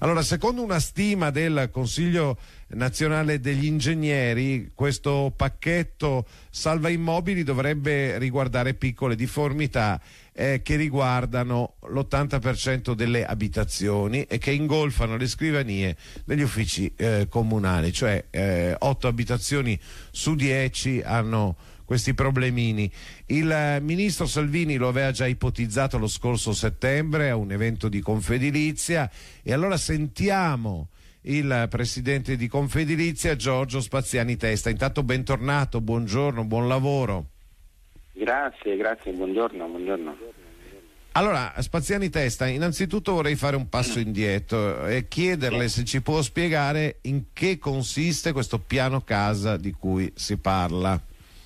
Allora, secondo una stima del Consiglio Nazionale degli Ingegneri, questo pacchetto salva immobili dovrebbe riguardare piccole difformità che riguardano l'80% delle abitazioni e che ingolfano le scrivanie degli uffici comunali, cioè 8 abitazioni su 10 hanno questi problemini. Il ministro Salvini lo aveva già ipotizzato lo scorso settembre a un evento di Confedilizia, e allora sentiamo il presidente di Confedilizia, Giorgio Spaziani Testa. Intanto bentornato, buongiorno, buon lavoro. Grazie, buongiorno. Allora, Spaziani Testa, innanzitutto vorrei fare un passo indietro e chiederle se ci può spiegare in che consiste questo piano casa di cui si parla.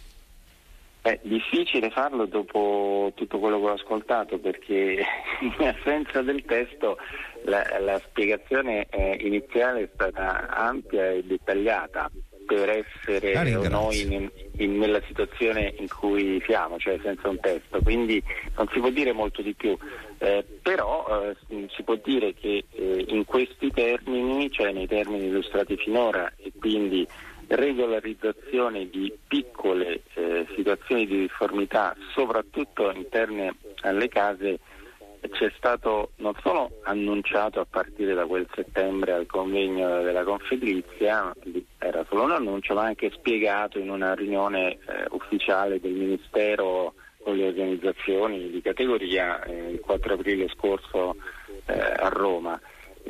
È difficile farlo dopo tutto quello che ho ascoltato, perché in assenza del testo la spiegazione iniziale è stata ampia e dettagliata per essere noi nella situazione in cui siamo, cioè senza un testo, quindi non si può dire molto di più, però si può dire che in questi termini, cioè nei termini illustrati finora, e quindi regolarizzazione di piccole situazioni di difformità, soprattutto interne alle case, c'è stato non solo annunciato a partire da quel settembre al convegno della Confedilizia, era solo un annuncio, ma anche spiegato in una riunione ufficiale del Ministero con le organizzazioni di categoria il 4 aprile scorso a Roma.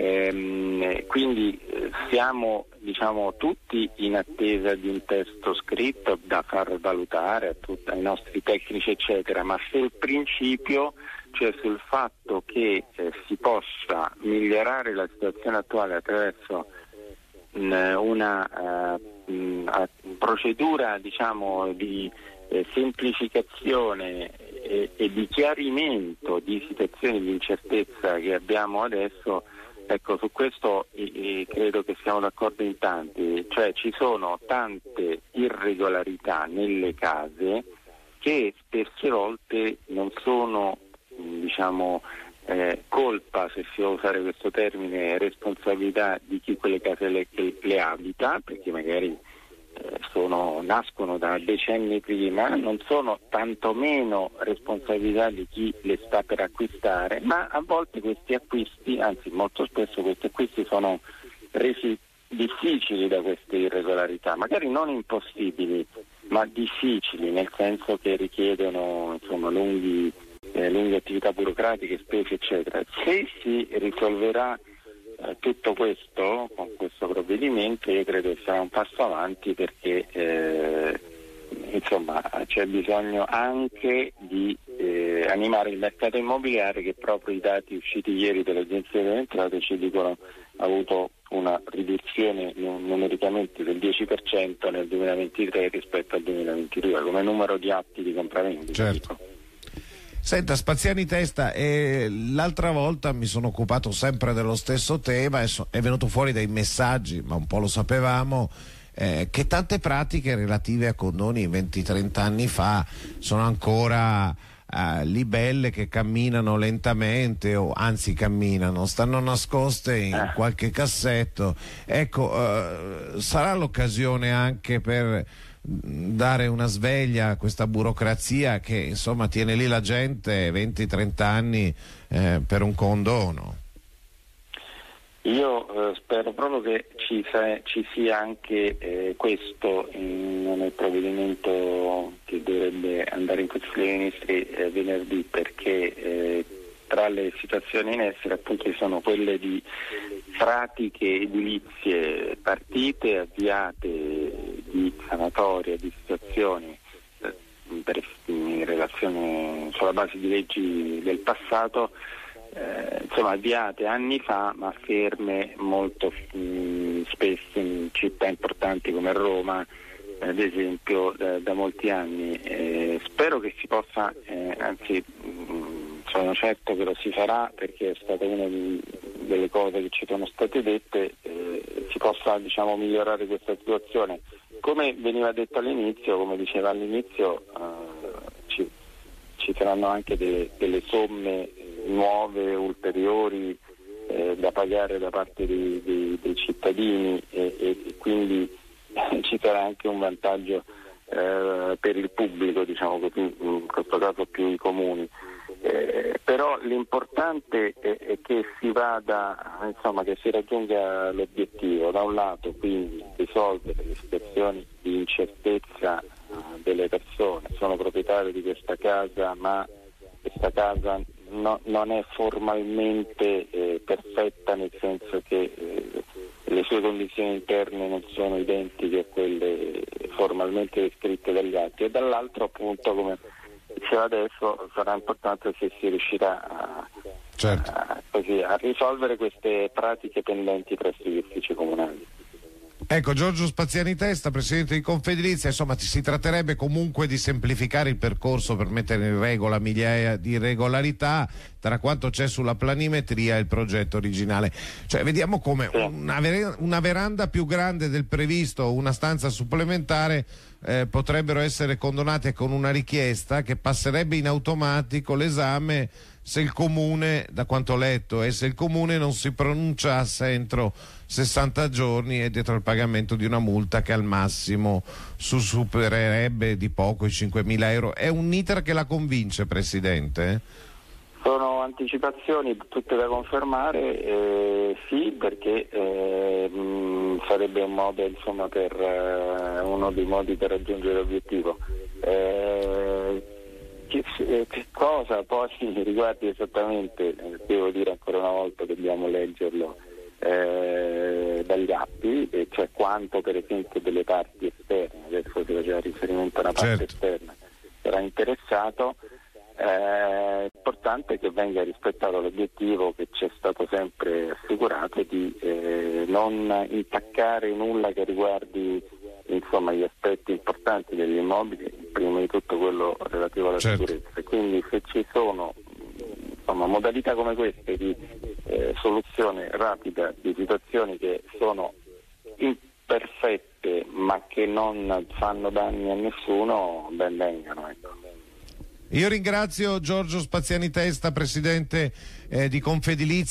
Quindi siamo tutti in attesa di un testo scritto da far valutare ai nostri tecnici eccetera, ma sul principio, cioè sul fatto che si possa migliorare la situazione attuale attraverso una procedura di semplificazione e di chiarimento di situazioni di incertezza che abbiamo adesso. Ecco, su questo credo che siamo d'accordo in tanti, cioè ci sono tante irregolarità nelle case che spesse volte non sono colpa, se si vuole usare questo termine, responsabilità di chi quelle case le abita, perché magari nascono da decenni prima, non sono tantomeno responsabilità di chi le sta per acquistare, ma a volte questi acquisti, anzi molto spesso questi acquisti sono resi difficili da queste irregolarità, magari non impossibili, ma difficili, nel senso che richiedono lunghe attività burocratiche, spese eccetera. Se si risolverà tutto questo con questo provvedimento, io credo che sarà un passo avanti, perché c'è bisogno anche di animare il mercato immobiliare, che proprio i dati usciti ieri dall'Agenzia delle Entrate ci dicono ha avuto una riduzione numericamente del 10% nel 2023 rispetto al 2022 come numero di atti di compravendita. Certo. Senta, Spaziani Testa, l'altra volta mi sono occupato sempre dello stesso tema e è venuto fuori dai messaggi, ma un po' lo sapevamo, che tante pratiche relative a condoni 20-30 anni fa sono ancora libelle, che camminano lentamente, o anzi stanno nascoste in qualche cassetto. Ecco, sarà l'occasione anche per dare una sveglia a questa burocrazia che tiene lì la gente 20-30 anni per un condono. Io spero proprio che ci sia anche questo nel provvedimento che dovrebbe andare in Consiglio dei Ministri venerdì, perché tra le situazioni in essere appunto ci sono quelle di pratiche edilizie partite, avviate, di sanatoria di situazioni in relazione sulla base di leggi del passato, avviate anni fa ma ferme molto spesso in città importanti come Roma, ad esempio, da molti anni. Spero che si possa, anzi sono certo che lo si farà, perché è stata una delle cose che ci sono state dette, si possa migliorare questa situazione. Come veniva detto all'inizio, come diceva all'inizio, ci saranno anche delle somme nuove, ulteriori, da pagare da parte dei cittadini e quindi ci sarà anche un vantaggio per il pubblico, diciamo così, in questo caso più i comuni. Però l'importante è che si vada, insomma, che si raggiunga l'obiettivo, da un lato quindi risolvere le situazioni di incertezza delle persone. Sono proprietario di questa casa, ma questa casa non è formalmente perfetta, nel senso che le sue condizioni interne non sono identiche a quelle formalmente descritte dagli atti, e dall'altro, appunto, come diceva adesso, sarà importante se si riuscirà a risolvere queste pratiche pendenti presso gli uffici comunali. Ecco, Giorgio Spaziani Testa, presidente di Confedilizia, insomma si tratterebbe comunque di semplificare il percorso per mettere in regola migliaia di irregolarità tra quanto c'è sulla planimetria e il progetto originale. Cioè, vediamo come una veranda più grande del previsto, una stanza supplementare potrebbero essere condonate con una richiesta che passerebbe in automatico l'esame se il comune, da quanto ho letto, e se il comune non si pronunciasse entro 60 giorni e dietro il pagamento di una multa che al massimo supererebbe di poco i 5.000 euro. È un iter che la convince, Presidente? Sono anticipazioni tutte da confermare, sì, perché sarebbe un modo, insomma, per uno dei modi per raggiungere l'obiettivo. Che cosa poi riguardi esattamente, devo dire ancora una volta, dobbiamo leggerlo dagli atti, cioè quanto per esempio delle parti esterne, adesso si faceva riferimento a una parte esterna, sarà interessato. È importante che venga rispettato l'obiettivo che ci è stato sempre assicurato di non intaccare nulla che riguardi, insomma, gli aspetti importanti degli immobili, prima di tutto quello relativo alla sicurezza. E quindi se ci sono, insomma, modalità come queste di soluzione rapida di situazioni che sono imperfette ma che non fanno danni a nessuno, ben vengano, ecco. Io ringrazio Giorgio Spaziani Testa, presidente di Confedilizia.